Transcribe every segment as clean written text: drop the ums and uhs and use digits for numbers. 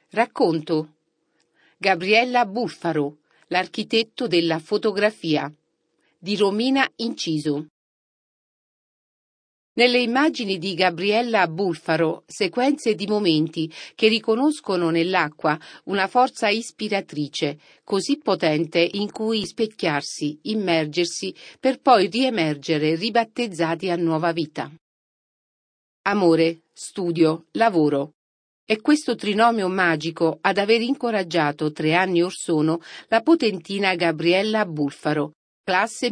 Racconto. Gabriella Buffaro, l'architetto della fotografia, di Romina Inciso. Nelle immagini di Gabriella Buffaro, sequenze di momenti che riconoscono nell'acqua una forza ispiratrice, così potente in cui specchiarsi, immergersi, per poi riemergere ribattezzati a nuova vita. Amore, studio, lavoro. È questo trinomio magico ad aver incoraggiato 3 anni or sono la potentina Gabriella Buffaro, classe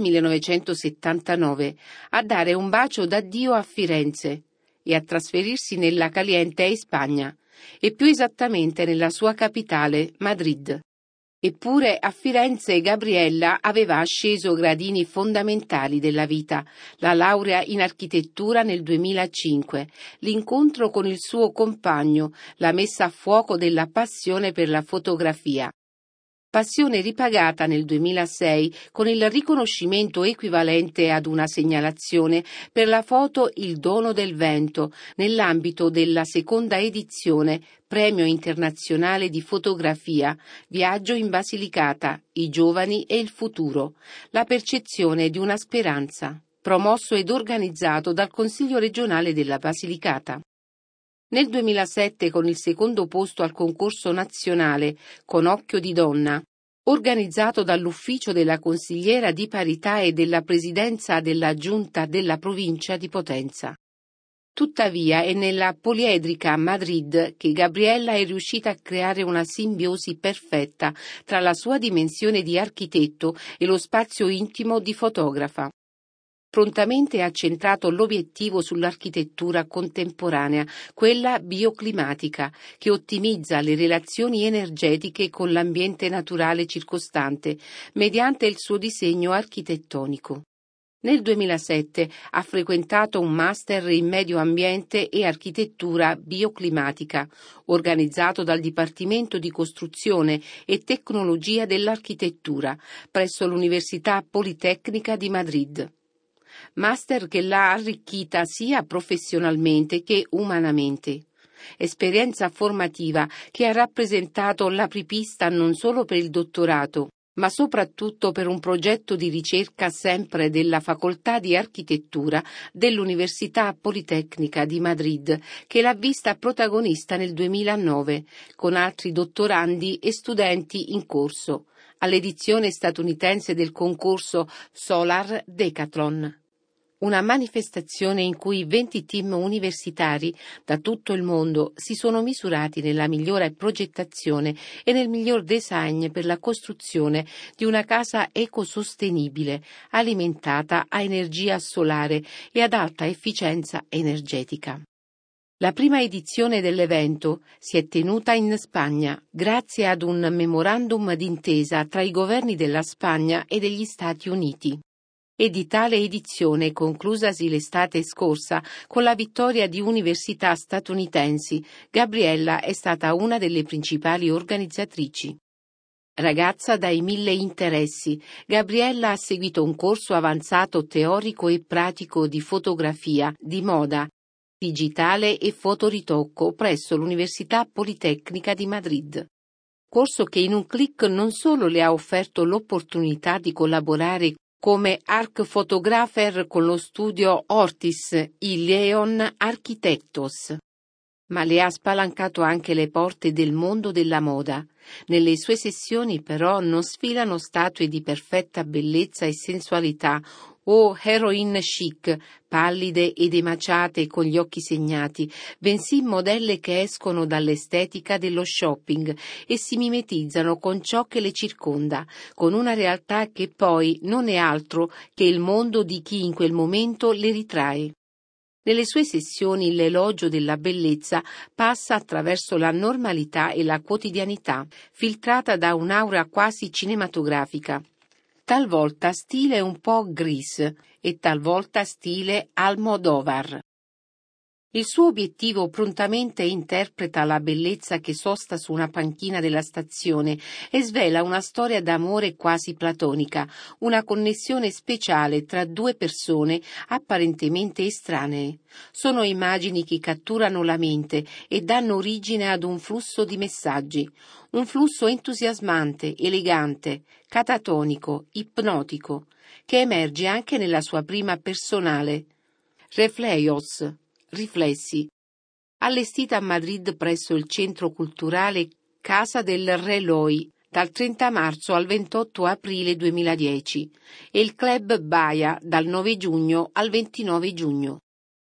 1979, a dare un bacio d'addio a Firenze e a trasferirsi nella caliente Spagna, e più esattamente nella sua capitale, Madrid. Eppure a Firenze Gabriella aveva asceso gradini fondamentali della vita: la laurea in architettura nel 2005, l'incontro con il suo compagno, la messa a fuoco della passione per la fotografia. Passione ripagata nel 2006 con il riconoscimento equivalente ad una segnalazione per la foto Il dono del vento nell'ambito della seconda edizione Premio Internazionale di Fotografia, Viaggio in Basilicata, i giovani e il futuro, la percezione di una speranza, promosso ed organizzato dal Consiglio regionale della Basilicata. Nel 2007 con il secondo posto al concorso nazionale Con occhio di donna, organizzato dall'ufficio della consigliera di parità e della presidenza della giunta della provincia di Potenza. Tuttavia è nella poliedrica Madrid che Gabriella è riuscita a creare una simbiosi perfetta tra la sua dimensione di architetto e lo spazio intimo di fotografa. Prontamente ha centrato l'obiettivo sull'architettura contemporanea, quella bioclimatica, che ottimizza le relazioni energetiche con l'ambiente naturale circostante, mediante il suo disegno architettonico. Nel 2007 ha frequentato un master in medio ambiente e architettura bioclimatica, organizzato dal Dipartimento di Costruzione e Tecnologia dell'Architettura presso l'Università Politecnica di Madrid. Master che l'ha arricchita sia professionalmente che umanamente. Esperienza formativa che ha rappresentato l'apripista non solo per il dottorato, ma soprattutto per un progetto di ricerca sempre della Facoltà di Architettura dell'Università Politecnica di Madrid, che l'ha vista protagonista nel 2009, con altri dottorandi e studenti in corso, all'edizione statunitense del concorso Solar Decathlon. Una manifestazione in cui 20 team universitari da tutto il mondo si sono misurati nella migliore progettazione e nel miglior design per la costruzione di una casa ecosostenibile, alimentata a energia solare e ad alta efficienza energetica. La prima edizione dell'evento si è tenuta in Spagna grazie ad un memorandum d'intesa tra i governi della Spagna e degli Stati Uniti. E di tale edizione, conclusasi l'estate scorsa con la vittoria di università statunitensi, Gabriella è stata una delle principali organizzatrici. Ragazza dai 1000 interessi, Gabriella ha seguito un corso avanzato teorico e pratico di fotografia, di moda, digitale e fotoritocco presso l'Università Politecnica di Madrid. Corso che in un clic non solo le ha offerto l'opportunità di collaborare come Arc Photographer con lo studio Ortis y Leon Architectos, ma le ha spalancato anche le porte del mondo della moda. Nelle sue sessioni però non sfilano statue di perfetta bellezza e sensualità o heroine chic, pallide ed emaciate con gli occhi segnati, bensì modelle che escono dall'estetica dello shopping e si mimetizzano con ciò che le circonda, con una realtà che poi non è altro che il mondo di chi in quel momento le ritrae. Nelle sue sessioni l'elogio della bellezza passa attraverso la normalità e la quotidianità, filtrata da un'aura quasi cinematografica. Talvolta stile un po' Gris e talvolta stile Almodovar. Il suo obiettivo prontamente interpreta la bellezza che sosta su una panchina della stazione e svela una storia d'amore quasi platonica, una connessione speciale tra due persone apparentemente estranee. Sono immagini che catturano la mente e danno origine ad un flusso di messaggi, un flusso entusiasmante, elegante, catatonico, ipnotico, che emerge anche nella sua prima personale, Reflejos, Riflessi, allestita a Madrid presso il centro culturale Casa del Re Loi dal 30 marzo al 28 aprile 2010 e il Club Baia dal 9 giugno al 29 giugno.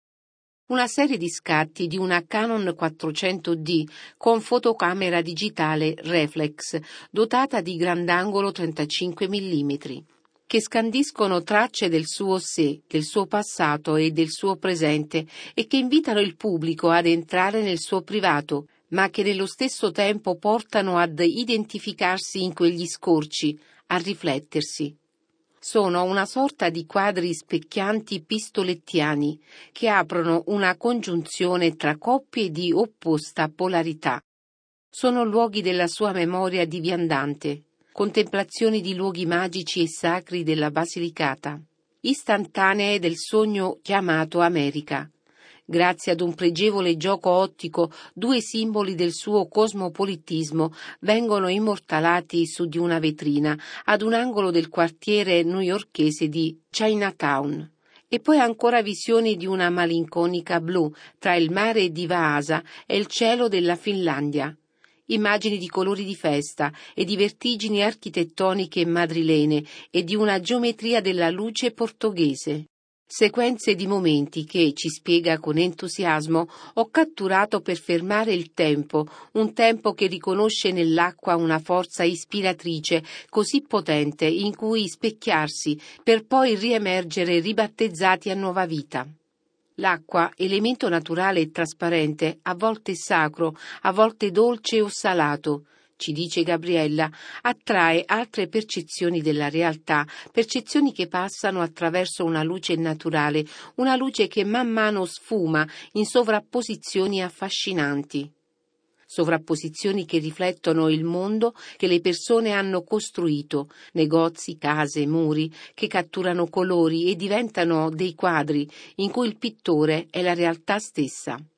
Una serie di scatti di una Canon 400D con fotocamera digitale reflex dotata di grandangolo 35 mm. Che scandiscono tracce del suo sé, del suo passato e del suo presente e che invitano il pubblico ad entrare nel suo privato, ma che nello stesso tempo portano ad identificarsi in quegli scorci, a riflettersi. Sono una sorta di quadri specchianti pistolettiani che aprono una congiunzione tra coppie di opposta polarità. Sono luoghi della sua memoria di viandante, contemplazioni di luoghi magici e sacri della Basilicata, istantanee del sogno chiamato America. Grazie ad un pregevole gioco ottico, due simboli del suo cosmopolitismo vengono immortalati su di una vetrina ad un angolo del quartiere newyorkese di Chinatown. E poi ancora visioni di una malinconica blu tra il mare di Vaasa e il cielo della Finlandia. Immagini di colori di festa e di vertigini architettoniche madrilene e di una geometria della luce portoghese. Sequenze di momenti che, ci spiega con entusiasmo, ho catturato per fermare il tempo, un tempo che riconosce nell'acqua una forza ispiratrice così potente in cui specchiarsi per poi riemergere ribattezzati a nuova vita. L'acqua, elemento naturale e trasparente, a volte sacro, a volte dolce o salato, ci dice Gabriella, attrae altre percezioni della realtà, percezioni che passano attraverso una luce naturale, una luce che man mano sfuma in sovrapposizioni affascinanti. Sovrapposizioni che riflettono il mondo che le persone hanno costruito, negozi, case, muri, che catturano colori e diventano dei quadri in cui il pittore è la realtà stessa.